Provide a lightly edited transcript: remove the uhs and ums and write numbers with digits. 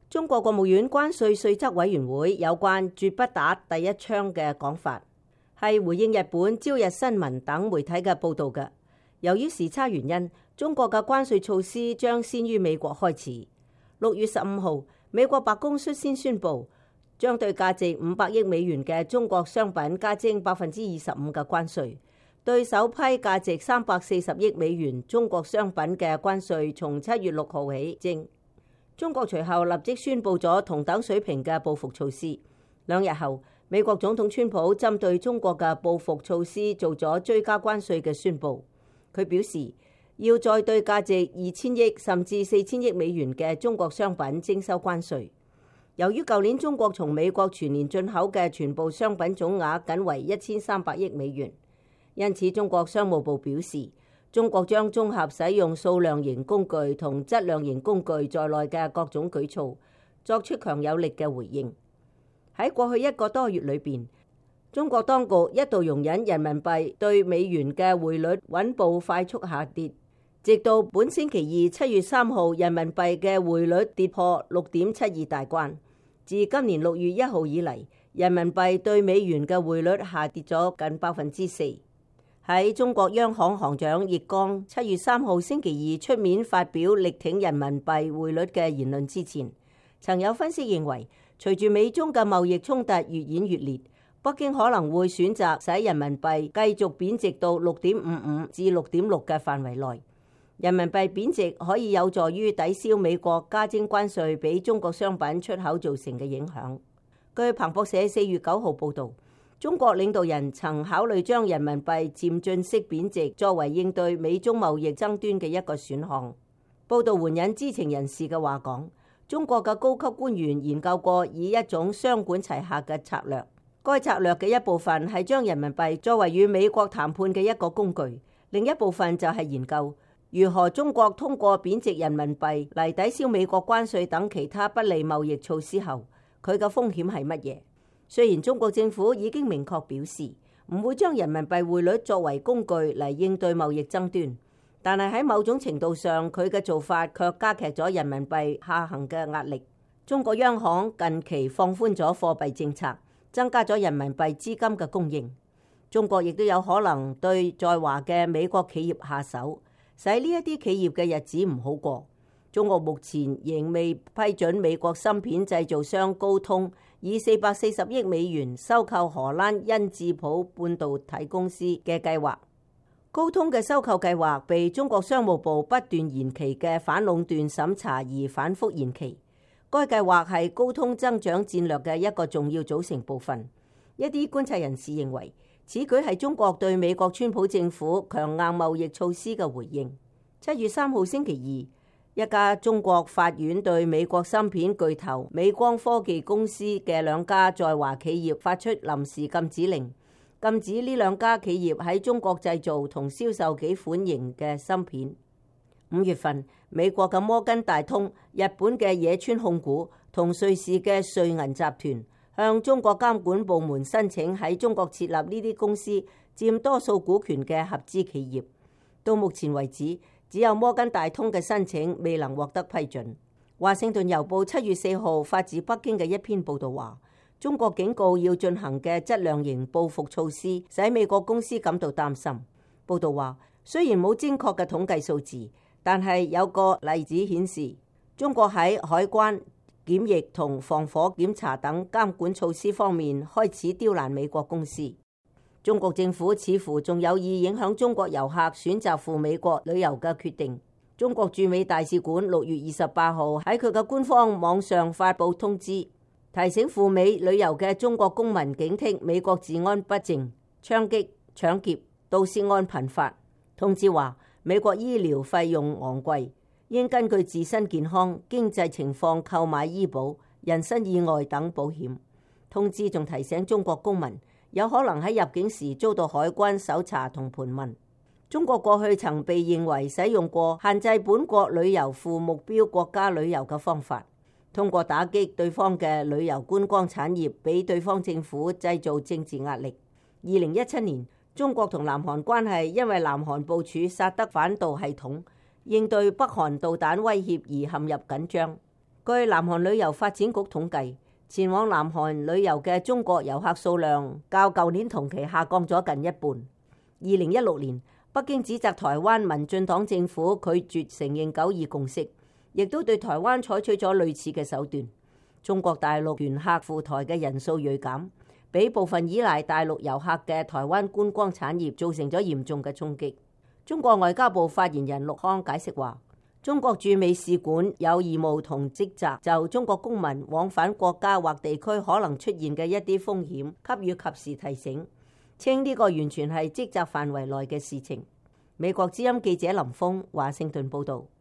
中國國務院關稅稅則委員會有關絕不打第一槍嘅講法，係回應日本朝日新聞等媒體嘅報導嘅。由於時差原因，中國嘅關稅措施將先於美國開始。6月15號，美國白宮率先宣布，將對價值500億美元嘅中國商品加徵25%嘅關稅，對首批價值340億美元中國商品嘅關稅從7月6號起徵。中國隨後立即宣布咗同等水平嘅報復措施。2日後，美國總統川普針對中國嘅報復措施做咗追加關稅嘅宣布。佢表示要再對價值2000億甚至4000億美元嘅中國商品徵收關稅。由於舊年中國從美國全年進口嘅全部商品總額僅為1300億美元，因此中國商務部表示，中國將綜合使用數量型工具同質量型工具在內嘅各種舉措，作出強有力嘅回應。喺過去1個多月裏邊，中國當局一度容忍人民幣對美元嘅匯率穩步快速下跌，直到本星期二7月3號，人民幣嘅匯率跌破6.72大關。自今年6月1號以嚟，人民幣對美元嘅匯率下跌咗近4%。喺中國央行行長易綱7月3號星期二出面發表力挺人民幣匯率嘅言論之前，曾有分析認為，隨住美中嘅貿易衝突越演越烈，北京可能會選擇使人民幣繼續貶值到6.55至6.6嘅範圍內。人民幣貶值可以有助於抵消美國加徵關稅俾中國商品出口造成嘅影響。據彭博社4月9號報導，中國領導人曾考慮將人民幣漸進式貶值作為應對美中貿易爭端嘅一個選項。報導援引知情人士嘅話講，中國嘅高級官員研究過以一種雙管齊下嘅策略，該策略嘅一部分係將人民幣作為與美國談判嘅一個工具，另一部分就係研究如何中國通過貶值人民幣嚟抵消美國關稅等其他不利貿易措施後，佢嘅風險係乜嘢？雖然中國政府已經明確表示唔會將人民幣匯率作為工具嚟應對貿易爭端，但係喺某種程度上，佢嘅做法卻加劇咗人民幣下行嘅壓力。中國央行近期放寬咗貨幣政策，增加咗人民幣資金嘅供應。中國亦都有可能對在華嘅美國企業下手，使呢一啲企業嘅日子唔好過。中國目前仍未批准美國芯片製造商高通以440億美元收購荷蘭恩智浦半導體公司嘅計劃。高通嘅收購計劃被中國商務部不斷延期嘅反壟斷審查而反覆延期。該計劃係高通增長戰略嘅一個重要組成部分。一啲觀察人士認為，此舉係中國對美國川普政府強硬貿易措施嘅回應。7月3號星期二，一家中國法院對美國芯片巨頭美光科技公司嘅2家在華企業發出臨時禁止令，禁止呢2家企業喺中國製造同銷售幾款型嘅芯片。5月份，美國嘅摩根大通、日本嘅野村控股同瑞士嘅瑞銀集團向中國監管部門申請喺中國設立呢啲公司佔多數股權嘅合資企業。到目前為止，只有摩根大通嘅申請未能獲得批准。華盛頓郵報7月4號發自北京嘅一篇報導話，中國警告要進行嘅質量型報復措施使美國公司感到擔心。報導話，雖然冇精確嘅統計數字，但係有個例子顯示，中國喺海關、檢疫同防火檢查等監管措施方面開始刁難美國公司。中國政府似乎仲有意影響中國遊客選擇赴美國旅遊嘅決定。中國駐美大使館6月28號喺佢嘅官方網上發布通知，提醒赴美旅遊嘅中國公民警惕美國治安不正、槍擊、搶劫、盜竊案頻發。通知話，美國醫療費用昂貴，應根據自身健康、經濟情況購買醫保、人身意外等保險。通知仲提醒中國公民，有可能喺入境時遭到海關搜查同盤問。中國過去曾被認為使用過限制本國旅遊赴目標國家旅遊嘅方法，通過打擊對方嘅旅遊觀光產業，俾對方政府製造政治壓力。2017年，中國同南韓關係因為南韓部署薩德反導系統，應對北韓導彈威脅而陷入緊張。 據南韓旅遊發展局統計，前往南韓旅遊嘅中國遊客數量較舊年同期下降咗近一半。2016年，北京指責台灣民進黨政府拒絕承認九二共識，亦都對台灣採取咗類似嘅手段。中國大陸團客赴台嘅人數銳減，俾部分依賴大陸遊客嘅台灣觀光產業造成咗嚴重嘅衝擊。中國外交部發言人陸康解釋話，中國駐美使館有義務同職責就中國公民往返國家或地區可能出現嘅一啲風險給予及時提醒，稱呢個完全係職責範圍內嘅事情。美國之音記者林峰華盛頓報道。